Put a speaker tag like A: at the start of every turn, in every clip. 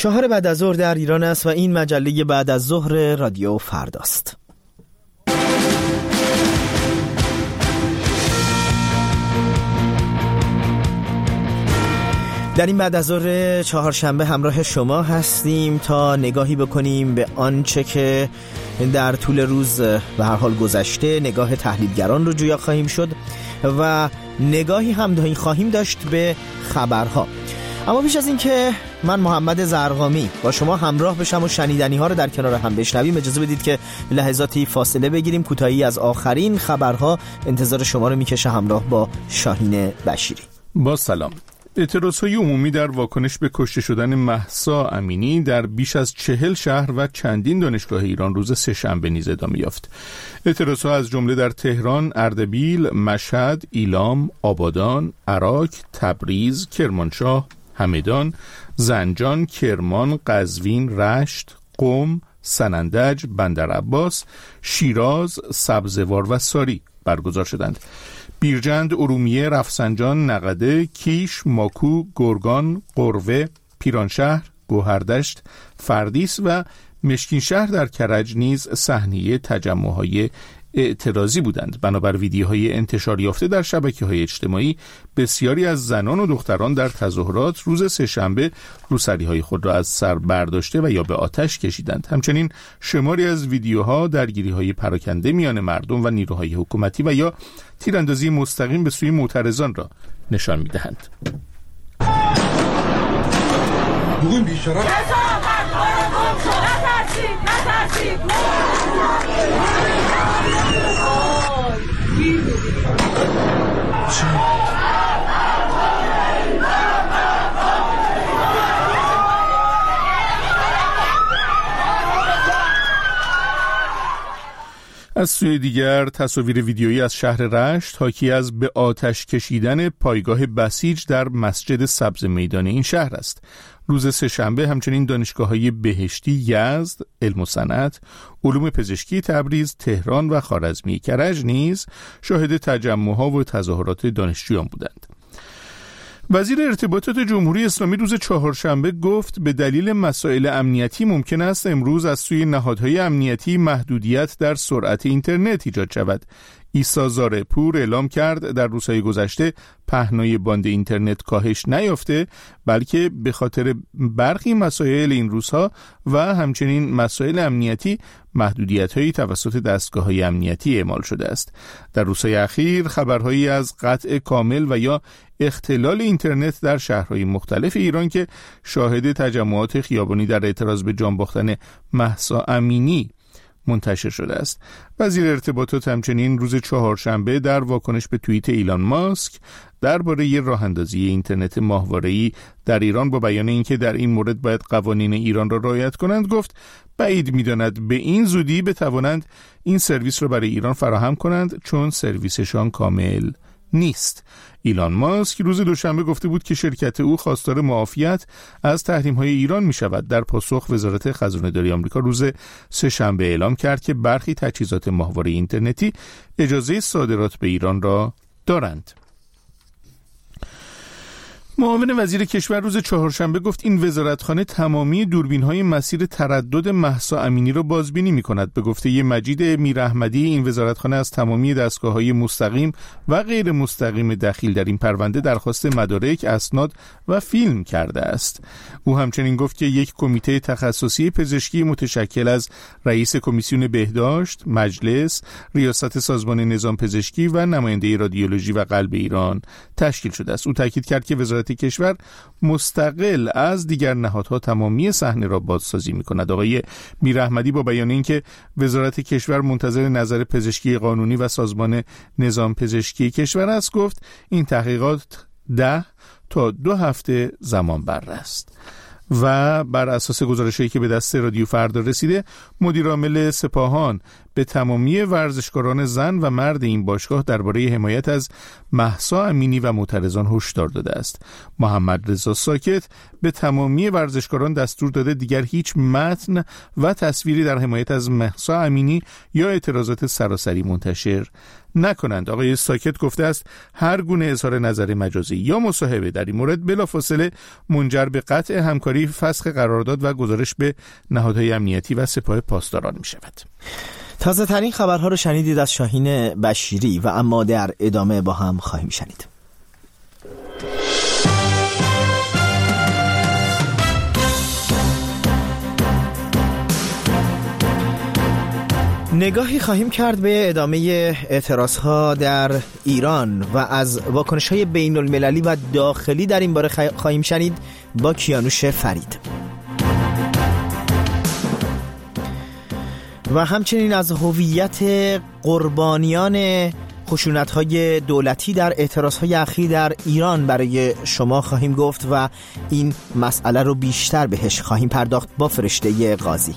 A: 4 بعد از ظهر در ایران است و این مجله بعد از ظهر رادیو فرداست. در این بعد از ظهر چهارشنبه همراه شما هستیم تا نگاهی بکنیم به آنچه که در طول روز به هر حال گذشته، نگاه تحلیلگران رو جویا خواهیم شد و نگاهی هم خواهیم داشت به خبرها. اما پیش از این که من محمد زرقامی با شما همراه بشم و شنیدنی ها رو در کنار هم بشنویم، اجازه بدید که لحظاتی فاصله بگیریم. کوتاهی از آخرین خبرها انتظار شما رو میکشه همراه با شاهین بشیری.
B: با سلام. اعتراضهای عمومی در واکنش به کشته شدن مهسا امینی در بیش از 40 شهر و چندین دانشگاه ایران روز سه‌شنبه نیز ادامه یافت. اعتراضها از جمله در تهران، اردبیل، مشهد، ایلام، آبادان، عراق، تبریز، کرمانشاه، همدان، زنجان، کرمان، قزوین، رشت، قم، سنندج، بندرعباس، شیراز، سبزوار و ساری برگزار شدند. بیرجند، ارومیه، رفسنجان، نقده، کیش، ماکو، گرگان، قروه، پیرانشهر، گوهردشت، فردیس و مشکین شهر در کرج نیز صحنه تجمع‌های اعتراضی بودند. بنابر ویدیوهای انتشار یافته در شبکه‌های اجتماعی، بسیاری از زنان و دختران در تظاهرات روز سه‌شنبه روسری‌های خود را از سر برداشته و یا به آتش کشیدند. همچنین شماری از ویدیوها درگیری‌های پراکنده میان مردم و نیروهای حکومتی و یا تیراندازی مستقیم به سوی معترضان را نشان می‌دهند.
C: بگویم بیشتر
B: از سوی دیگر تصاویر ویدیویی از شهر رشت حاکی از به آتش کشیدن پایگاه بسیج در مسجد سبز میدان این شهر است. روز سه‌شنبه همچنین دانشگاه‌های بهشتی یزد، علم و صنعت، علوم پزشکی تبریز، تهران و خوارزمی کرج نیز شاهد تجمع‌ها و تظاهرات دانشجویان بودند. وزیر ارتباطات جمهوری اسلامی روز چهارشنبه گفت به دلیل مسائل امنیتی ممکن است امروز از سوی نهادهای امنیتی محدودیت در سرعت اینترنت ایجاد شود. عیسی زارعپور اعلام کرد در روزهای گذشته پهنای باند اینترنت کاهش نیافته، بلکه به خاطر برخی مسائل این روزها و همچنین مسائل امنیتی محدودیت‌هایی توسط دستگاه‌های امنیتی اعمال شده است. در روزهای اخیر خبرهایی از قطع کامل و یا اختلال اینترنت در شهرهای مختلف ایران که شاهد تجمعات خیابانی در اعتراض به جان باختن مهسا امینی منتشر شده است. وزیر ارتباطات همچنین روز چهارشنبه در واکنش به توییت ایلان ماسک درباره راه اندازی اینترنت ماهواره‌ای در ایران با بیان اینکه در این مورد باید قوانین ایران را رعایت کنند گفت بعید می‌داند به این زودی بتوانند این سرویس را برای ایران فراهم کنند چون سرویسشان کامل نیست. ایلان ماسک روز دوشنبه گفته بود که شرکت او خواستار معافیت از تحریم‌های ایران می‌شود. در پاسخ وزارت خزانه‌داری آمریکا روز سه‌شنبه اعلام کرد که برخی تجهیزات ماهواره اینترنتی اجازه صادرات به ایران را دارند. معاون وزیر کشور روز چهارشنبه گفت این وزارتخانه تمامی دوربین‌های مسیر تردد مهسا امینی را بازبینی می‌کند. به گفته مجید میراحمدی این وزارتخانه از تمامی دستگاه‌های مستقیم و غیر مستقیم دخیل در این پرونده درخواست مدارک، اسناد و فیلم کرده است. او همچنین گفت که یک کمیته تخصصی پزشکی متشکل از رئیس کمیسیون بهداشت، مجلس، ریاست سازمان نظام پزشکی و نماینده رادیولوژی و قلب ایران تشکیل شده است. او تاکید کرد که وزارت کشور مستقل از دیگر نهادها تمامی صحنه را بازسازی می‌کند. آقای میراحمدی با بیان اینکه وزارت کشور منتظر نظر پزشکی قانونی و سازمان نظام پزشکی کشور است گفت این تحقیقات 10 تا 2 هفته زمان بر است. و بر اساس گزارشی که به دست رادیو فردا رسیده، مدیر عامل سپاهان به تمامی ورزشکاران زن و مرد این باشگاه درباره حمایت از مهسا امینی و معترضان هشدار داده است. محمد رضا ساکت به تمامی ورزشکاران دستور داده دیگر هیچ متن و تصویری در حمایت از مهسا امینی یا اعتراضات سراسری منتشر نکنند. آقای ساکت گفته است هر گونه اظهار نظر مجازی یا مصاحبه در این مورد بلافاصله منجر به قطع همکاری، فسخ قرارداد و گزارش به نهادهای امنیتی و سپاه پاسداران می شود.
A: تازه ترین خبرها رو شنیدید از شاهین بشیری و اما در ادامه با هم خواهیم شنید. نگاهی خواهیم کرد به ادامه اعتراضها در ایران و از واکنش‌های بین المللی و داخلی در این باره خواهیم شنید با کیانوش فرید و همچنین از هویت قربانیان خشونت‌های دولتی در اعتراضهای اخیر در ایران برای شما خواهیم گفت و این مسئله رو بیشتر بهش خواهیم پرداخت با فرشته قاضی.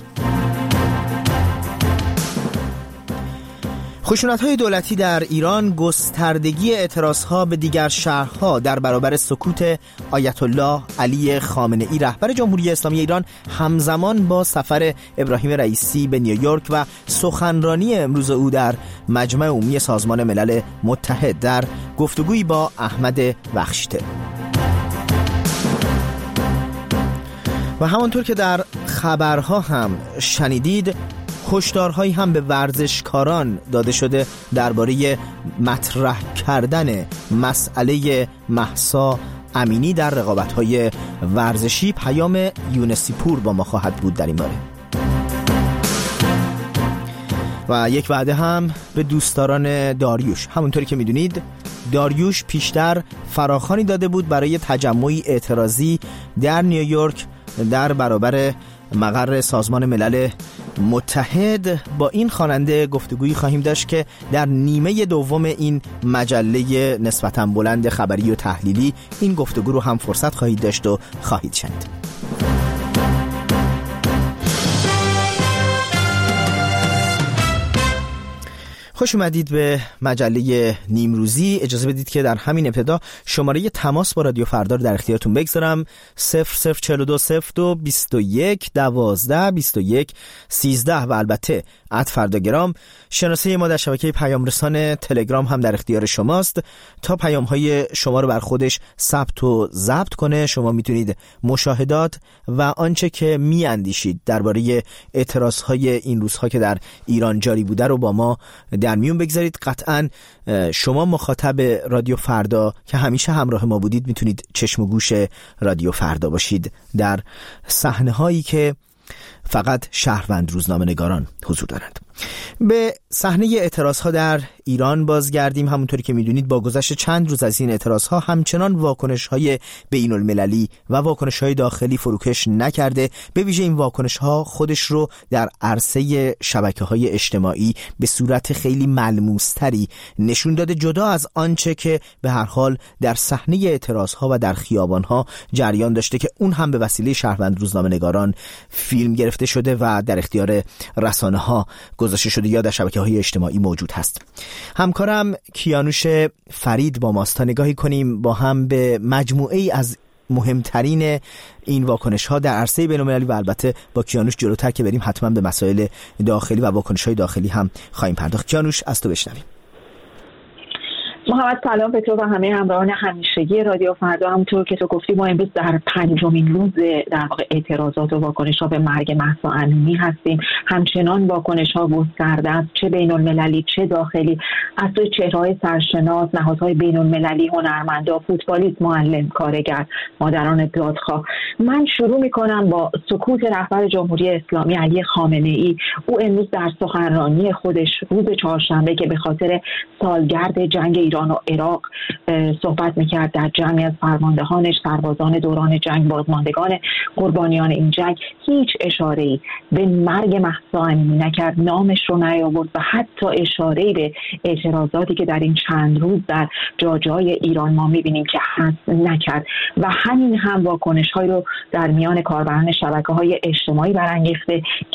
A: خشونت‌های دولتی در ایران، گستردگی اعتراضها به دیگر شهرها در برابر سکوت آیت الله علی خامنه‌ای رهبر جمهوری اسلامی ایران همزمان با سفر ابراهیم رئیسی به نیویورک و سخنرانی امروز او در مجمع عمومی سازمان ملل متحد در گفتگویی با احمد بخشته. و همانطور که در خبرها هم شنیدید، هشدارهایی هم به ورزشکاران داده شده درباره مطرح کردن مسئله مهسا امینی در رقابت‌های ورزشی. پیام یونسی پور با ما خواهد بود در این باره. و یک وعده هم به دوستداران داریوش. همونطوری که میدونید داریوش پیشتر فراخوانی داده بود برای تجمعی اعتراضی در نیویورک در برابر مقر سازمان ملل متحد. با این خواننده گفتگویی خواهیم داشت که در نیمه دوم این مجله نسبتاً بلند خبری و تحلیلی این گفتگو رو هم فرصت خواهید داشت و خواهید شنید. خوش اومدید به مجله نیمروزی. اجازه بدید که در همین ابتدا شماره تماس با رادیو فردا رو در اختیارتون بگذارم. 0042 21 12 21 13 و البته @فرداگرام. شناسه ما در شبکه پیام رسان تلگرام هم در اختیار شماست تا پیام های شما رو بر خودش ثبت و ضبط کنه. شما میتونید مشاهدات و آنچه که میاندیشید درباره اعتراض های این روزها که در ایران جاری بوده رو با ما در میون بگذارید. قطعاً شما مخاطب رادیو فردا که همیشه همراه ما بودید میتونید چشم و گوش رادیو فردا باشید در صحنه هایی که فقط شهروند روزنامه‌نگاران حضور دارند. به صحنه اعتراضها در ایران بازگردیم. همونطوری که میدونید با گذشت چند روز از این اعتراضها همچنان واکنش‌های بین‌المللی و واکنش‌های داخلی فروکش نکرده. به ویژه این واکنش‌ها خودش رو در عرصه شبکه‌های اجتماعی به صورت خیلی ملموس‌تری نشون داده، جدا از آنچه که به هر حال در صحنه اعتراضها و در خیابان‌ها جریان داشته که اون هم به وسیله شهروند روزنامه‌نگاران فیلم گرفته شده و در اختیار رسانه‌ها گذاشته شده یا در شبکه‌های اجتماعی موجود هست. همکارم کیانوش فرید با ماست تا نگاهی کنیم با هم به مجموعه‌ای از مهمترین این واکنش‌ها در عرصه بین‌المللی و البته با کیانوش جلوتر که بریم حتما به مسائل داخلی و واکنش‌های داخلی هم خواهیم پرداخت. کیانوش از تو بشنویم.
D: محمد سلام به تو و همه همراهان همیشگی رادیو فردا. همونطور که تو گفتی ما امروز در 5مین روز در واقع اعتراضات و واکنش‌ها به مرگ مهسا امینی هستیم. همچنان واکنش‌ها گسترده است، چه بین‌المللی چه داخلی، از سوی چهره‌های سرشناس، نهادهای بین‌المللی، هنرمندا، فوتبالیست، معلم، کارگر، مادران دادخواه. من شروع می‌کنم با سکوت رهبر جمهوری اسلامی علی خامنه‌ای. او امروز در سخنرانی خودش روز چهارشنبه که به خاطر سالگرد جنگ ایران و عراق صحبت میکرد در جمعی از فرماندهانش، سربازان دوران جنگ، بازماندگان قربانیان این جنگ، هیچ اشاره‌ای به مرگ مهسا امینی نکرد، نامش رو نیاورد و حتی اشاره‌ای به اعتراضاتی که در این چند روز در جاهای ایران ما میبینیم که هست نکرد و همین هم واکنش‌هایی رو در میان کاربران شبکه‌های اجتماعی برانگیخته که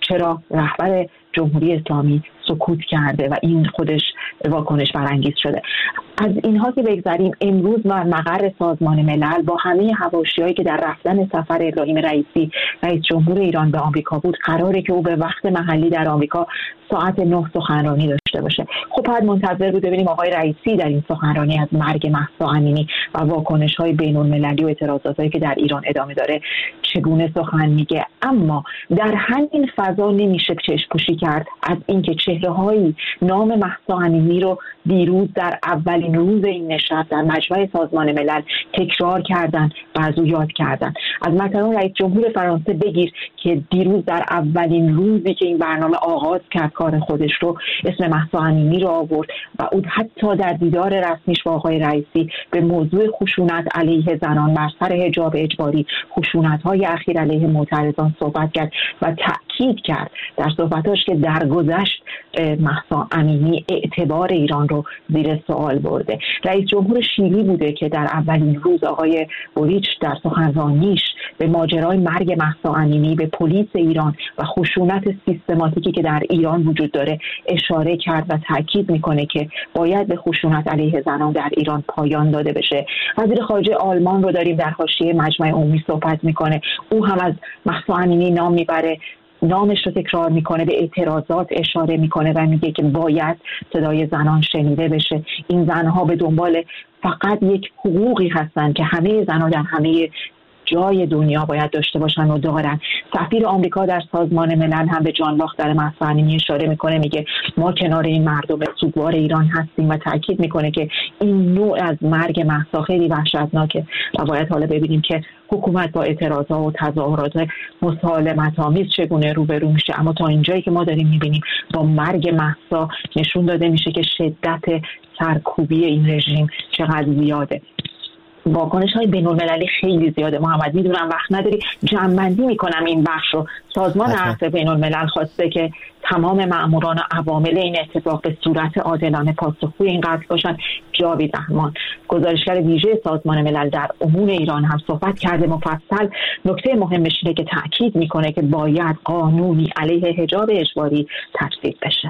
D: چرا رهبر جمهوری اسلامی سکوت کرده و این خودش واکنش برانگیز شده. از اینها که بگذاریم، امروز و مقر سازمان ملل با همه حواشی‌هایی که در رفتن سفر ابراهیم رئیسی رئیس جمهور ایران به آمریکا بود، قراره که او به وقت محلی در آمریکا ساعت 9 سخنرانی داشته باشه. خب باید منتظر بود ببینیم آقای رئیسی در این سخنرانی از مرگ مهسا امینی و واکنش‌های بین‌المللی و اعتراضاتی که در ایران ادامه داره چگونه سخن میگه. اما در همین فضا نمیشه چشم‌پوشی کرد از اینکه چهره‌هایی نام مهسا امینی رو دیروز در اولین روز این نشست در مجمع سازمان ملل تکرار کردن و از او یاد کردن. از مکرون رئیس جمهور فرانسه بگیر که دیروز در اولین روزی که این برنامه آغاز کرد کار خودش رو اسم مهسا امینی رو آورد و او حتی در دیدار رسمیش با آقای رئیسی به موضوع خشونت علیه زنان بر سر حجاب اجباری، خشونت‌های اخیر علیه معترضان صحبت کرد و تأکید کرد در صحبتاش که درگذشت مهسا امینی اعتبار ایران رو زیر سوال برده. رئیس جمهور شیلی بوده که در اولین روز آقای بوریچ در سخنرانیش به ماجرای مرگ مهسا امینی، به پلیس ایران و خشونت سیستماتیکی که در ایران وجود داره اشاره کرد و تاکید میکنه که باید به خشونت علیه زنان در ایران پایان داده بشه. وزیر خارجه آلمان رو داریم در حاشیه مجمع عمومی صحبت میکنه، او هم از مهسا امینی نام میبره، نامش رو تکرار میکنه، به اعتراضات اشاره میکنه و میگه که باید صدای زنان شنیده بشه. این زنها به دنبال فقط یک حقوقی هستن که همه زنها در همه جای دنیا باید داشته باشن و دارن. سفیر آمریکا در سازمان ملل هم به جانباختر مهسا امینی اشاره میکنه، میگه ما کنار این مردم سوگوار ایران هستیم و تاکید میکنه که این نوع از مرگ مهسا خیلی وحشتناکه و باید حالا ببینیم که حکومت با اعتراضات و تظاهرات مسالمت‌آمیز چگونه روبرو میشه. اما تا اینجایی که ما داریم میبینیم با مرگ مهسا نشون داده میشه که شدت سرکوبی این رژیم چقدر زیاده. واکنش‌های بین‌المللی خیلی زیاده. محمد میدونم وقت نداری، جمع‌بندی میکنم این بخش رو. سازمان عفو بین‌الملل خواسته که تمام مأموران و عوامل این اتفاق به صورت عادلانه پاسخگوی این قتل باشن. جاوید رحمان گزارشگر ویژه سازمان ملل در امور ایران هم صحبت کرده مفصل. نکته مهمش اینه که تأکید میکنه که باید قانونی علیه حجاب اجباری تصویب بشه.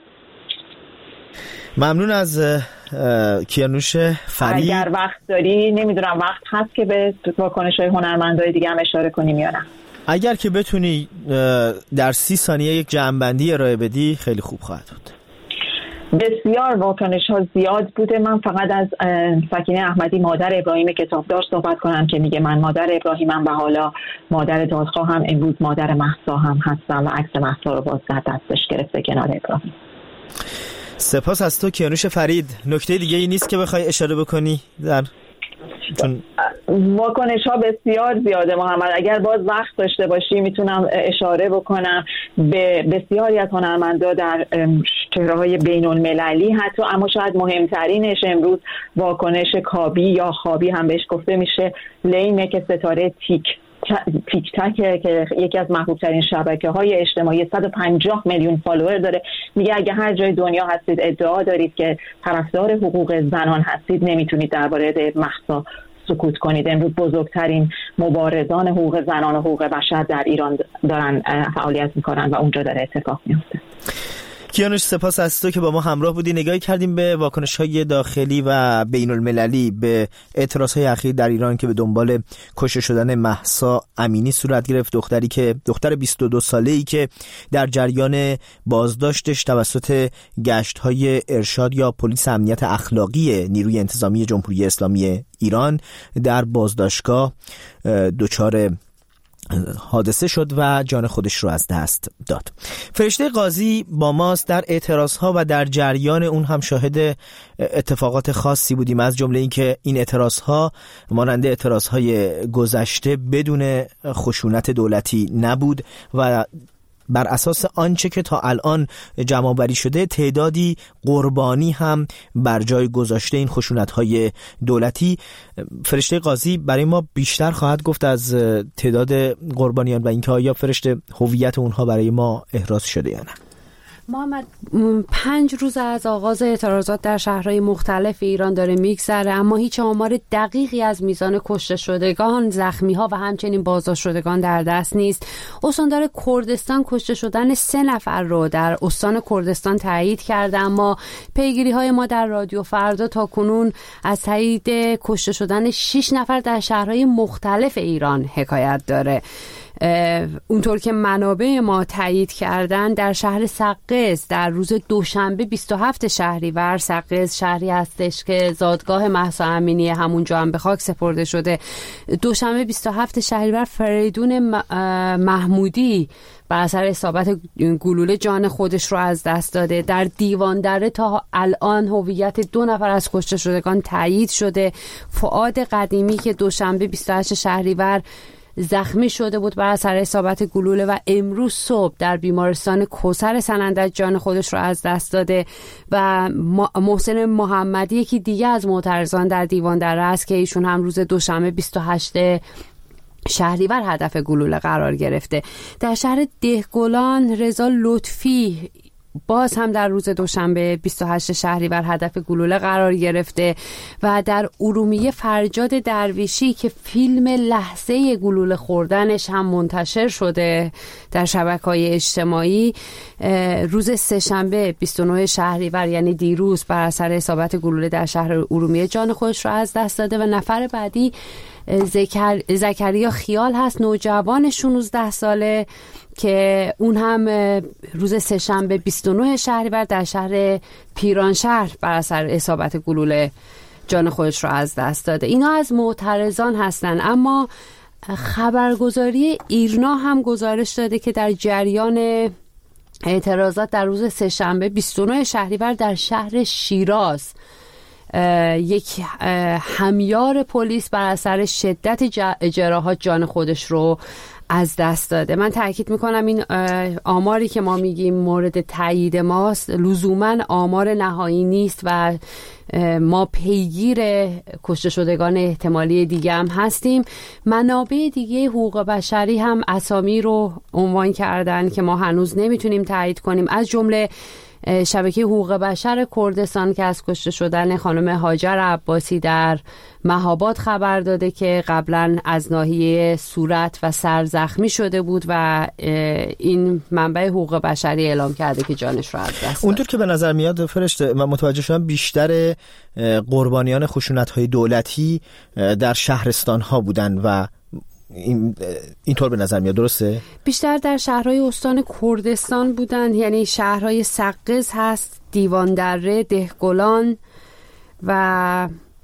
A: ممنون از کیانوش فرید.
D: اگر وقت داری، نمیدونم وقت هست که به واکنش‌های هنرمندای دیگه هم اشاره کنیم یا نه؟
A: اگر که بتونی در 30 ثانیه یک جمع‌بندی ارائه بدی خیلی خوب خواهد بود.
D: بسیار واکنش‌ها زیاد بوده. من فقط از سکینه احمدی مادر ابراهیم کتابدار صحبت کنم که میگه من مادر ابراهیمم و حالا مادر دادخواه هم، امروز مادر مهسا هم هستم و عکس مهسا رو باز در دستش گرفته کنار ابراهیم.
A: سپاس از تو کیانوش فرید. نکته دیگه ای نیست که بخوای اشاره بکنی؟ چون
D: واکنش ها بسیار زیاده محمد. اگر باز وقت داشته باشی میتونم اشاره بکنم به بسیاری از هنرمندا در چهره‌های بین المللی حتی، اما شاید مهمترینش امروز واکنش کابی یا خابی هم بهش گفته میشه، لینه که ستاره تیک تاک که یکی از محبوب‌ترین شبکه‌های اجتماعی 150 میلیون فالوور داره، میگه اگه هر جای دنیا هستید ادعا دارید که طرفدار حقوق زنان هستید، نمیتونید درباره مهسا سکوت کنید. امروز بزرگترین مبارزان حقوق زنان و حقوق بشر در ایران دارن فعالیت میکنن و اونجا داره اتفاق میفته.
A: کیانوش سپاس از تو که با ما همراه بودی. نگاهی کردیم به واکنش‌های داخلی و بین‌المللی به اعتراض‌های اخیر در ایران که به دنبال کشته شدن مهسا امینی صورت گرفت، دختر 22 ساله‌ای که در جریان بازداشتش توسط گشت‌های ارشاد یا پلیس امنیت اخلاقی نیروی انتظامی جمهوری اسلامی ایران در بازداشتگاه دچار حادثه شد و جان خودش رو از دست داد. فرشته قاضی با ماست. در اعتراضها و در جریان اون هم شاهد اتفاقات خاصی بودیم، از جمله این که این اعتراضها مانند اعتراضهای گذشته بدون خشونت دولتی نبود و بر اساس آنچه که تا الان جمع‌آوری شده تعدادی قربانی هم بر جای گذاشته این خشونت‌های دولتی. فرشته قاضی برای ما بیشتر خواهد گفت از تعداد قربانیان و اینکه آیا فرشته هویت اونها برای ما احراز شده یا نه.
E: محمد 5 روز از آغاز اعتراضات در شهرهای مختلف ایران داره میگذره، اما هیچ آمار دقیقی از میزان کشته شدگان، زخمی ها و همچنین بازداشت شدگان در دست نیست. استاندار کردستان کشته شدن 3 نفر رو در استان کردستان تایید کرده، اما پیگیری های ما در رادیو فردا تا کنون از تایید کشته شدن 6 نفر در شهرهای مختلف ایران حکایت داره. اونطور که منابع ما تایید کردن در شهر سقز در روز دوشنبه 27 شهریور، سقز شهری هستش که زادگاه مهسا امینی همونجا هم به خاک سپرده شده، دوشنبه 27 شهریور فریدون محمودی بر اثر اصابت گلوله جان خودش رو از دست داده. در دیوان دره تا الان هویت 2 نفر از کشته شدگان تایید شده. فؤاد قدیمی که دوشنبه 28 شهریور زخمی شده بود بر اثر اصابت گلوله و امروز صبح در بیمارستان کوثر سنندج جان خودش رو از دست داده، و محسن محمدی یکی دیگه از معترضان در دیوان دره است که ایشون هم روز دوشنبه 28 شهریور هدف گلوله قرار گرفته. در شهر دهقلان رضا لطفی باز هم در روز دوشنبه 28 شهریور هدف گلوله قرار گرفته، و در ارومیه فرجاد درویشی که فیلم لحظه گلوله خوردنش هم منتشر شده در شبکه‌های اجتماعی، روز سه‌شنبه 29 شهریور یعنی دیروز بر اثر اصابت گلوله در شهر ارومیه جان خودش را از دست داده. و نفر بعدی زکریا خیال هست، نوجوان 16 ساله که اون هم روز سه‌شنبه 29 شهریور در شهر پیرانشهر بر اثر اصابت گلوله جان خودش رو از دست داده. اینا از معترضان هستن، اما خبرگزاری ایرنا هم گزارش داده که در جریان اعتراضات در روز سه‌شنبه 29 شهریور در شهر شیراز یک همیار پلیس بر اثر شدت جراحات جان خودش رو از دست داده. من تاکید میکنم این آماری که ما میگیم مورد تایید ماست، لزوما آمار نهایی نیست و ما پیگیر کشته شدگان احتمالی دیگه هم هستیم. منابع دیگه حقوق بشری هم اسامی رو عنوان کردن که ما هنوز نمیتونیم تایید کنیم، از جمله شبکه حقوق بشر کردستان که از کشته شدن خانم هاجر عباسی در مهاباد خبر داده که قبلا از ناحیه صورت و سر زخمی شده بود و این منبع حقوق بشری اعلام کرده که جانش رو از دست داد.
A: اونطور که به نظر میاد فرشته، من متوجه شدم بیشتر قربانیان خشونت‌های دولتی در شهرستان‌ها بودن و اینطور به نظر میاد، درسته؟ بیشتر
E: در شهرهای استان کردستان بودن، یعنی شهرهای سقز هست، دیوان دره، دهقلان و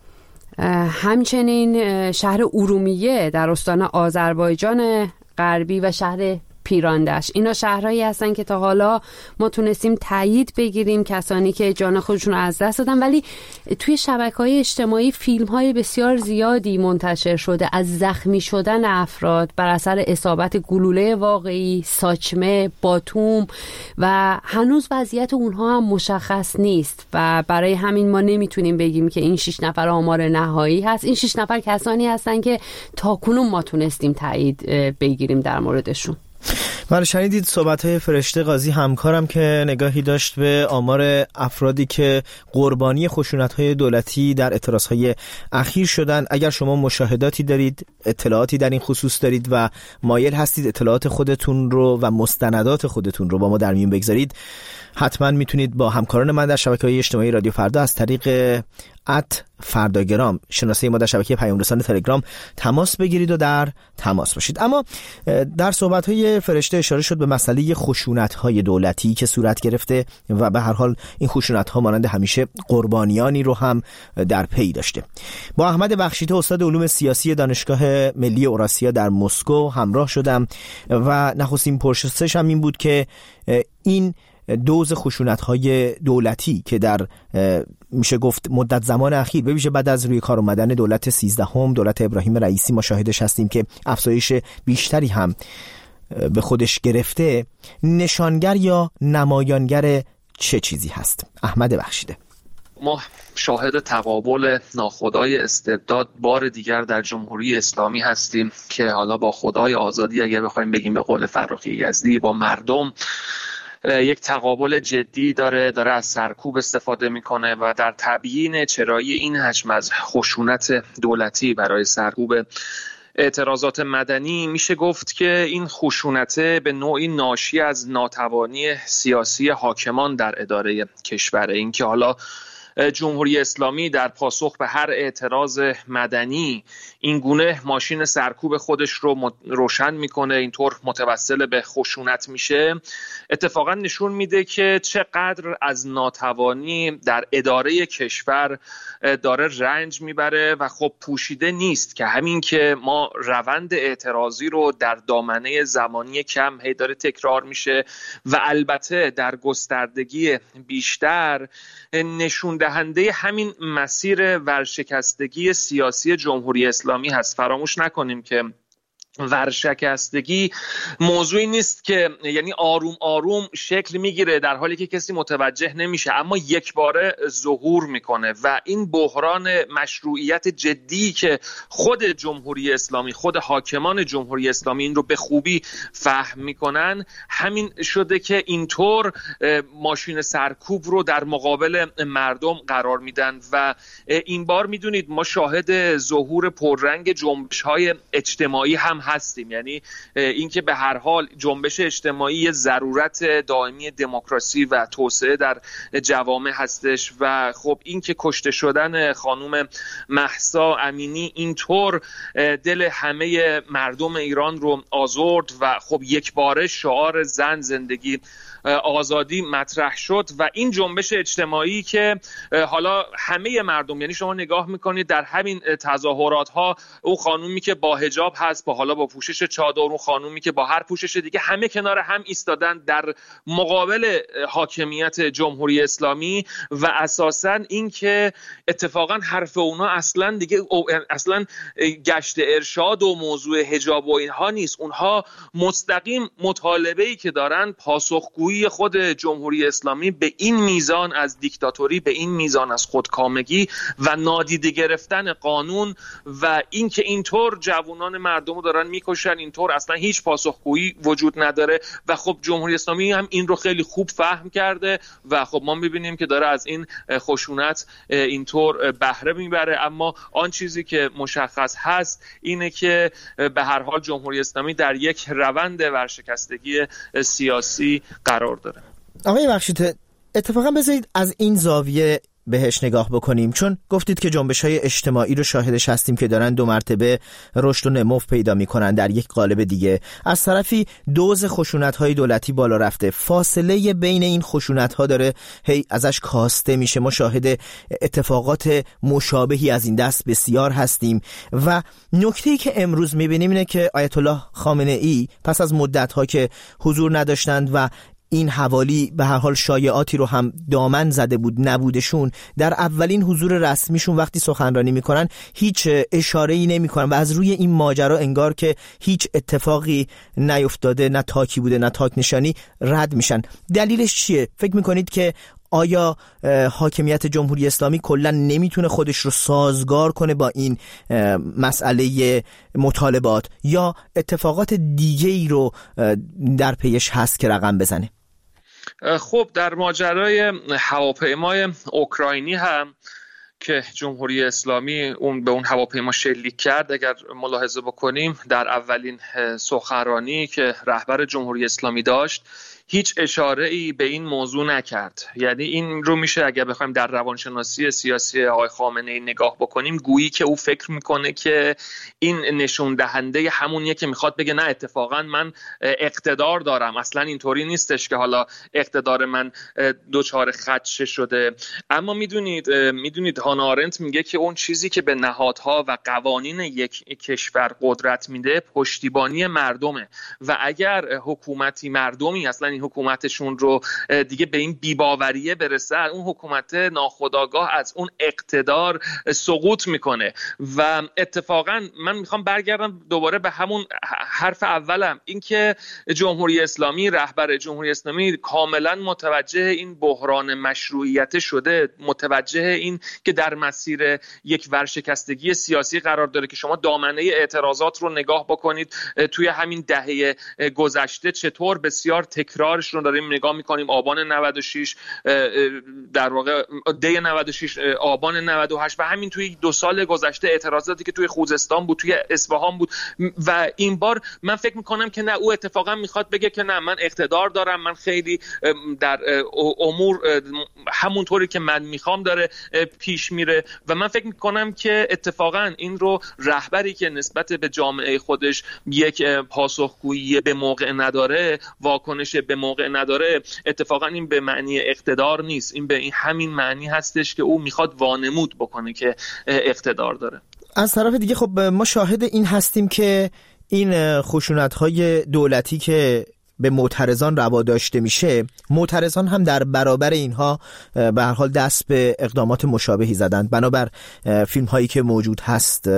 E: همچنین شهر ارومیه در استان آذربایجان غربی و شهر پیراندشت. اینا شهرهایی هستن که تا حالا ما تونستیم تایید بگیریم کسانی که جان خودشون رو از دست دادن، ولی توی شبکه‌های اجتماعی فیلم‌های بسیار زیادی منتشر شده از زخمی شدن افراد بر اثر اصابت گلوله واقعی، ساچمه، باتوم، و هنوز وضعیت اونها هم مشخص نیست و برای همین ما نمیتونیم بگیم که این 6 نفر آمار نهایی هست. این 6 نفر کسانی هستن که تاکنون ما تونستیم تایید بگیریم در موردشون.
A: من شنیدید صحبت‌های فرشته قاضی همکارم که نگاهی داشت به آمار افرادی که قربانی خشونت‌های دولتی در اعتراضهای اخیر شدن. اگر شما مشاهداتی دارید، اطلاعاتی در این خصوص دارید و مایل هستید اطلاعات خودتون رو و مستندات خودتون رو با ما در میون بگذارید، حتما میتونید با همکاران من در شبکه‌های اجتماعی رادیو فردا از طریق @فرداگرام شناسه ما در شبکه پیام رسان تلگرام تماس بگیرید و در تماس باشید. اما در صحبت‌های فرشته اشاره شد به مسئله خشونت‌های دولتی که صورت گرفته و به هر حال این خشونت‌ها مانند همیشه قربانیانی رو هم در پی داشته. با احمد بخشیده استاد علوم سیاسی دانشگاه ملی اوراسیا در مسکو همراه شدم و نخستین پرسشم این بود که این دوز خشونت‌های دولتی که در میشه گفت مدت زمان اخیر به ویژه بعد از روی کار اومدن دولت 13 دولت ابراهیم رئیسی ما شاهدش هستیم که افزایش بیشتری هم به خودش گرفته، نشانگر یا نمایانگر چه چیزی هست؟ احمد بخشیده.
F: ما شاهد تقابل ناخدای استبداد بار دیگر در جمهوری اسلامی هستیم که حالا با خدای آزادی اگر بخوایم بگیم به قول فرخی یزدی با مردم یک تقابل جدی داره از سرکوب استفاده میکنه و در تبیین چرایی این حجم از خشونت دولتی برای سرکوب اعتراضات مدنی میشه گفت که این خشونت به نوعی ناشی از ناتوانی سیاسی حاکمان در اداره کشور. این که حالا جمهوری اسلامی در پاسخ به هر اعتراض مدنی این گونه ماشین سرکوب خودش رو روشن میکنه، اینطور متوسل به خشونت میشه، اتفاقا نشون میده که چقدر از ناتوانی در اداره کشور داره رنج میبره و خب پوشیده نیست که همین که ما روند اعتراضی رو در دامنه زمانی کم هی داره تکرار میشه و البته در گستردگی بیشتر نشون دهنده همین مسیر ورشکستگی سیاسی جمهوری اسلامی هست. فراموش نکنیم که ورشکستگی موضوعی نیست که یعنی آروم آروم شکل میگیره در حالی که کسی متوجه نمیشه، اما یک باره ظهور میکنه و این بحران مشروعیت جدی که خود جمهوری اسلامی، خود حاکمان جمهوری اسلامی این رو به خوبی فهم میکنن، همین شده که اینطور ماشین سرکوب رو در مقابل مردم قرار میدن و این بار میدونید ما شاهد ظهور پررنگ جنبش‌های اجتماعی هم هستیم. یعنی اینکه به هر حال جنبش اجتماعی یه ضرورت دائمی دموکراسی و توسعه در جوامع هستش و خب اینکه کشته شدن خانم مهسا امینی اینطور دل همه مردم ایران رو آزرد و خب یک باره شعار زن، زندگی، آزادی مطرح شد و این جنبش اجتماعی که حالا همه مردم، یعنی شما نگاه میکنید در همین تظاهرات ها او خانومی که با حجاب هست، حالا با پوشش چادر، اون خانومی که با هر پوشش دیگه، همه کنار هم ایستادن در مقابل حاکمیت جمهوری اسلامی و اساساً این که اتفاقاً حرف اونا اصلاً دیگه اصلاً گشت ارشاد و موضوع حجاب و اینها نیست. اونها مستقیم مطالبه‌ای که دارن پاسخگویی خود جمهوری اسلامی به این میزان از دیکتاتوری، به این میزان از خودکامگی و نادیده گرفتن قانون و این که اینطور جوانان مردم رو دارن میکشن، اینطور اصلا هیچ پاسخگویی وجود نداره و خب جمهوری اسلامی هم این رو خیلی خوب فهم کرده و خب ما میبینیم که داره از این خشونت اینطور بهره میبره. اما آن چیزی که مشخص هست اینه که به هر حال جمهوری اسلامی در یک روند ورشکستگی سیاسی قرار داره.
A: آقای بخشید، اتفاقا بذارید از این زاویه بهش نگاه بکنیم، چون گفتید که جنبش‌های اجتماعی رو شاهدش هستیم که دارن 2 مرتبه رشد و نمو پیدا می‌کنن در یک قالب دیگه. از طرفی دوز خشونت‌های دولتی بالا رفته، فاصله بین این خشونت‌ها داره هی ازش کاسته میشه. ما شاهد اتفاقات مشابهی از این دست بسیار هستیم و نکته‌ای که امروز می‌بینیم اینه که آیت الله خامنه‌ای پس از مدت‌ها که حضور نداشتند و این حوالی به هر حال شایعاتی رو هم دامن زده بود نبودشون، در اولین حضور رسمیشون وقتی سخنرانی میکنن هیچ اشاره‌ای نمیکنن و از روی این ماجرا انگار که هیچ اتفاقی نیفتاده، نه تاکی بوده نه تاک نشانی، رد میشن. دلیلش چیه؟ فکر میکنید که آیا حاکمیت جمهوری اسلامی کلا نمیتونه خودش رو سازگار کنه با این مسئله مطالبات یا اتفاقات دیگه‌ای رو در پیش هست که رقم بزنه؟
F: خب در ماجرای هواپیمای اوکراینی هم که جمهوری اسلامی به اون هواپیما شلیک کرد، اگر ملاحظه بکنیم در اولین سخنرانی که رهبر جمهوری اسلامی داشت هیچ اشاره‌ای به این موضوع نکرد. یعنی این رو میشه اگر بخوایم در روانشناسی سیاسی آقای خامنه‌ای نگاه بکنیم، گویی که او فکر میکنه که این نشون دهنده همونیه که میخواد بگه نه اتفاقا من اقتدار دارم، اصلا اینطوری نیستش که حالا اقتدار من دوچار خدشه شده. اما میدونید هانا آرنت میگه که اون چیزی که به نهادها و قوانین یک کشور قدرت میده پشتیبانی مردمه و اگر حکومتی مردمی اصلا این حکومتشون رو دیگه به این بی‌باوریه برسه، اون حکومت ناخودآگاه از اون اقتدار سقوط میکنه. و اتفاقا من میخوام برگردم دوباره به همون حرف اولم، این که جمهوری اسلامی، رهبر جمهوری اسلامی کاملا متوجه این بحران مشروعیت شده، متوجه این که در مسیر یک ورشکستگی سیاسی قرار داره که شما دامنه اعتراضات رو نگاه بکنید توی همین دهه گذشته چطور بسیار تکرار تکرارش رو داریم نگاه میکنیم. آبان 96 در واقع دی 96 آبان 98 و همین توی 2 سال گذشته اعتراضاتی که توی خوزستان بود، توی اصفهان بود. و این بار من فکر میکنم که نه، او اتفاقا میخواد بگه که نه، من اقتدار دارم، من خیلی در امور همونطوری که من میخوام داره پیش میره. و من فکر میکنم که اتفاقا این رو رهبری که نسبت به جامعه خودش یک پاسخگویی به موقع نداره، واکنش به موقع نداره، اتفاقا این به معنی اقتدار نیست، این به این همین معنی هستش که او میخواد وانمود بکنه که اقتدار داره.
A: از طرف دیگه خب ما شاهد این هستیم که این خشونت‌های دولتی که به معترضان روا داشته میشه، معترضان هم در برابر اینها به هر حال دست به اقدامات مشابهی زدند. بنابر فیلم هایی که موجود هست،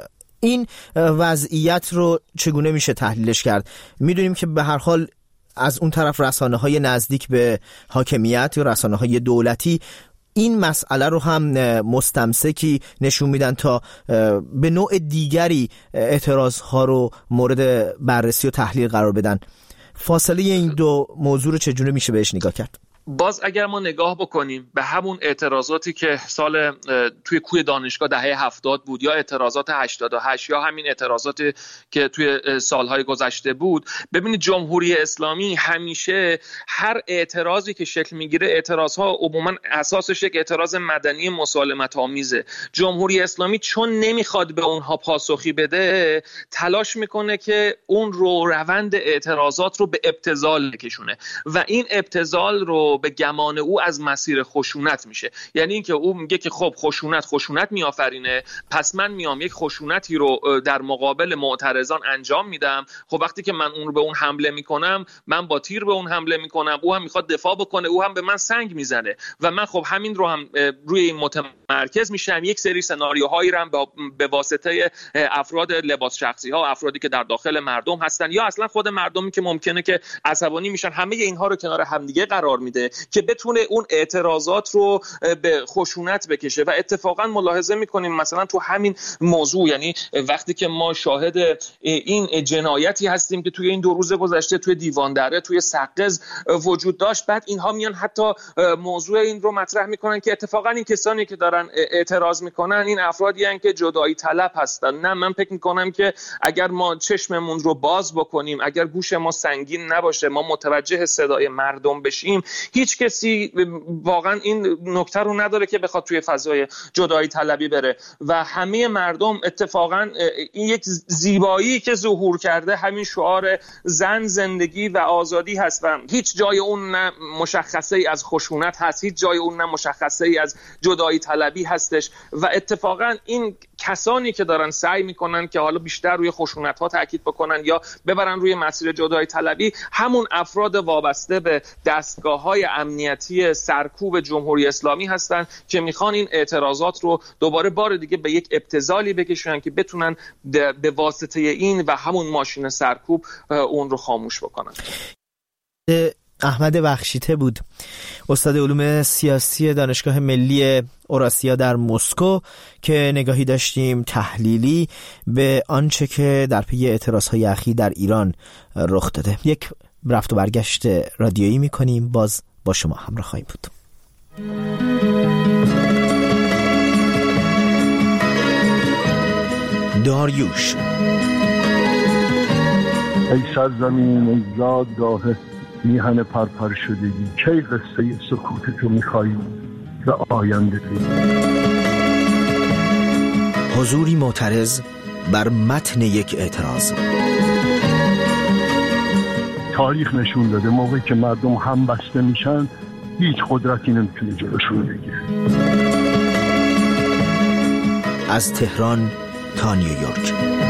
A: این وضعیت رو چگونه میشه تحلیلش کرد؟ میدونیم که به هر حال از اون طرف رسانه های نزدیک به حاکمیت یا رسانه های دولتی این مسئله رو هم مستمسکی نشون میدن تا به نوع دیگری اعتراض ها رو مورد بررسی و تحلیل قرار بدن. فاصله این دو موضوع رو چجوری میشه بهش نگاه کرد؟
F: باز اگر ما نگاه بکنیم به همون اعتراضاتی که توی کوی دانشگاه دهه 70 بود، یا اعتراضات 88، یا همین اعتراضاتی که توی سالهای گذشته بود، ببینید جمهوری اسلامی همیشه هر اعتراضی که شکل میگیره، اعتراضها عموما اساسش یک اعتراض مدنی مسالمت آمیزه. جمهوری اسلامی چون نمیخواد به اونها پاسخی بده، تلاش میکنه که اون روند اعتراضات رو به ابتذال بکشونه و این ابتذال رو به گمان او از مسیر خشونت میشه. یعنی اینکه او میگه که خب خشونت میآفرینه، پس من میام یک خشونتی رو در مقابل معترضان انجام میدم. خب وقتی که من اون رو به اون حمله میکنم، من با تیر به اون حمله میکنم، او هم میخواد دفاع بکنه، او هم به من سنگ میزنه و من خب همین رو هم روی این متمرکز میشم. یک سری سناریوهایی رو هم به واسطه افراد لباس شخصی ها، افرادی که در داخل مردم هستن یا اصلا خود مردمی که ممکنه که عصبانی میشن، همه اینها رو کنار همدیگه قرار میده که بتونه اون اعتراضات رو به خشونت بکشه. و اتفاقا ملاحظه میکنیم مثلا تو همین موضوع، یعنی وقتی که ما شاهد این جنایتی هستیم که توی این 2 روز گذشته توی دیوان دره، توی سقز وجود داشت، بعد اینها میان حتی موضوع این رو مطرح میکنن که اتفاقا این کسانی که دارن اعتراض میکنن این افرادی هستن که جدایی طلب هستن. نه، من فکر میکنم که اگر ما چشممون رو باز بکنیم، اگر گوش ما سنگین نباشه، ما متوجه صدای مردم بشیم، هیچ کسی واقعا این نکته رو نداره که بخواد توی فضای جدایی طلبی بره و همه مردم اتفاقا این یک زیبایی که ظهور کرده همین شعار زن، زندگی و آزادی هست و هیچ جای اون نه مشخصه ای از خشونت هست، هیچ جای اون نه مشخصه ای از جدایی طلبی هستش. و اتفاقا این کسانی که دارن سعی میکنن که حالا بیشتر روی خشونت ها تاکید بکنن یا ببرن روی مسیر جدایی طلبی، همون افراد وابسته به دستگاه های امنیتی سرکوب جمهوری اسلامی هستن که میخوان این اعتراضات رو دوباره بار دیگه به یک ابتذالی بکشونن که بتونن به واسطه این و همون ماشین سرکوب اون رو خاموش بکنن.
A: احمد بخشیته بود، استاد علوم سیاسی دانشگاه ملی اوراسیا در مسکو، که نگاهی داشتیم تحلیلی به آنچه که در پی اعتراضهای اخیر در ایران رخ داده. یک رفت و برگشت رادیویی میکنیم، باز با شما همراه خواهیم بود. داریوش.
G: ای سرزمین، ای زادگاه میهن پرپر شدگی، کی قصه سکوت تو میخوایی و آینده بینی.
A: حضوری معترض بر متن یک اعتراض.
G: تاریخ نشون داده موقعی که مردم هم بسته میشن، هیچ قدرتی نمیتونه جلوشون بگیره.
A: از تهران تا نیویورک،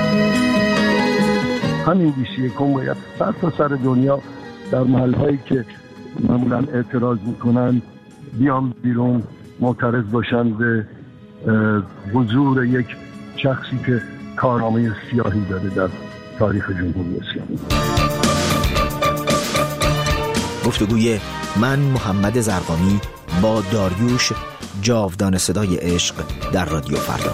G: همین 21 باید سر تا سر دنیا در محلهایی که معمولا اعتراض میکنن بیان بیرون، معترض باشن به حضور یک شخصی که کارنامه سیاهی داره در تاریخ جمهوری اسلامی.
A: گفتگوی من محمد زرقامی با داریوش، جاودان صدای عشق در رادیو فردا.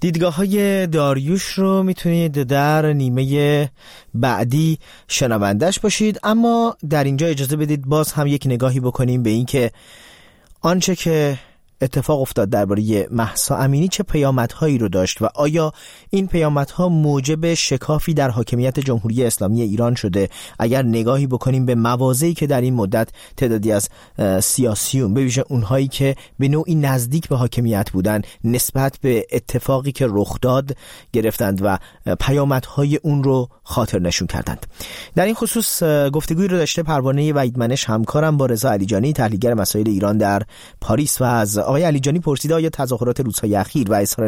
A: دیدگاه‌های داریوش رو میتونید در نیمه بعدی شنوندش باشید، اما در اینجا اجازه بدید باز هم یک نگاهی بکنیم به این که آنچه که اتفاق افتاد درباره مهسا امینی چه پیامدهایی رو داشت و آیا این پیامدها موجب شکافی در حاکمیت جمهوری اسلامی ایران شده. اگر نگاهی بکنیم به مواضعی که در این مدت تعدادی از سیاسیون، به ویژه اونهایی که به نوعی نزدیک به حاکمیت بودن، نسبت به اتفاقی که رخ داد گرفتند و پیامدهای اون رو خاطر نشون کردند. در این خصوص گفتگویی رو داشته پروانه وحیدمنش همکارم با رضا علیجانی، تحلیلگر مسائل ایران در پاریس، و از آقای علیجانی پرسیده آیا تظاهرات روزهای اخیر و اظهار